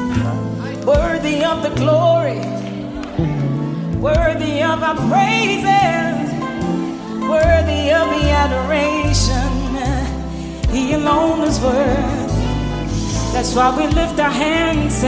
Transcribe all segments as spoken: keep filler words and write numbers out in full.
worthy of the glory, worthy of our praises, worthy of the adoration. He alone is worthy. That's why we lift our hands to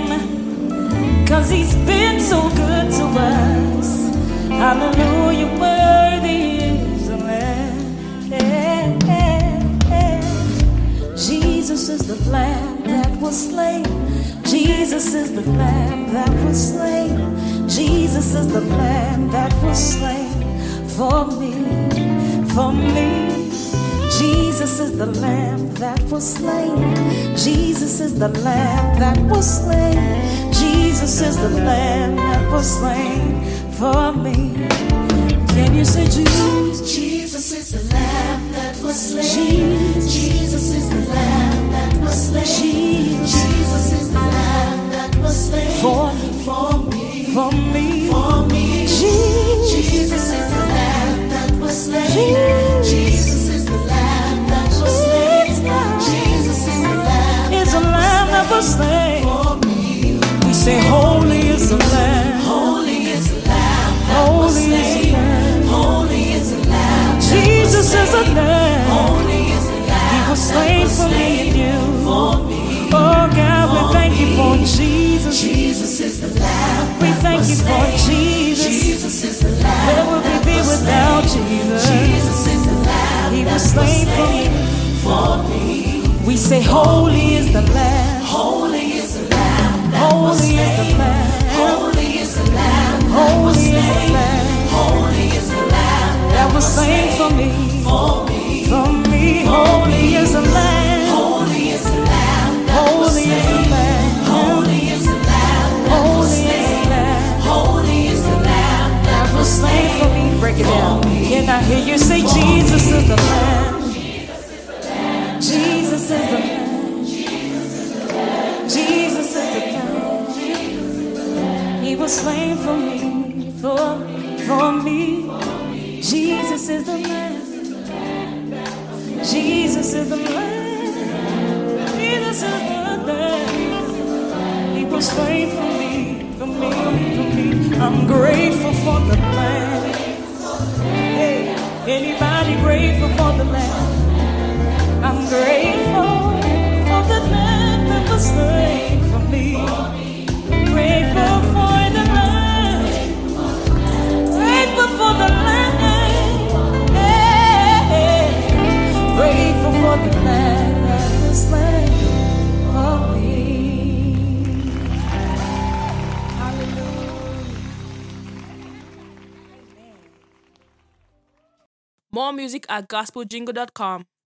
Him, 'cause He's been so good to us. Hallelujah, worthy is the Lamb. Yeah, yeah, yeah. Jesus is the Lamb that was slain. Jesus is the Lamb that was slain. Jesus is the Lamb that was slain for me, for me. Jesus is the Lamb that was slain. Jesus is the Lamb that was slain. Jesus is the Lamb that was slain for me. Can you say Jesus? Jesus is the Lamb that was slain. Jesus, Jesus is the Lamb that was slain. Jesus, Jesus is the Lamb that was slain for me, for me, for me, for me. Jesus, Jesus is the Lamb that was slain. Jesus, Jesus is the Lamb that was slain. Jesus is the Lamb is the Lamb that was slain for me. We say, Holy is the Lamb. Holy is the Lamb that Holy was slain. Holy is the Lamb. Jesus is the Lamb. Holy is the Lamb. He was slain for me and you. For me. Oh God, we thank you for Jesus. Jesus is the Lamb. We thank you for Jesus. Jesus is the Lamb. Where would we be without Jesus? Jesus is the Lamb. He was slain for me. For me. We say, Holy is the Lamb. Holy is the Lamb. Holy is the Lamb. Holy is the Lamb. Holy is the Lamb. Holy is the Lamb that was slain for me. For me. For me. Holy is the Lamb. Holy is the Lamb. Holy is the Lamb. Holy is the Lamb. Holy is the Lamb. Holy is the Lamb that was slain for me. Break it down. Can I hear you say, Jesus is the Lamb? Jesus is the Lamb. Jesus is the Lamb. He was slain for me, for, for me. Jesus is the Lamb. Jesus is the Lamb. Jesus is the Lamb. He was slain for me, for me, for me. I'm grateful for the Lamb. Hey, anybody grateful for the Lamb? I'm grateful for the Lamb that was slain for me. Grateful for the Lamb. Grateful for the Lamb. Hey, grateful for the Lamb that was slain for me. Hallelujah. More music at gospel jingle dot com.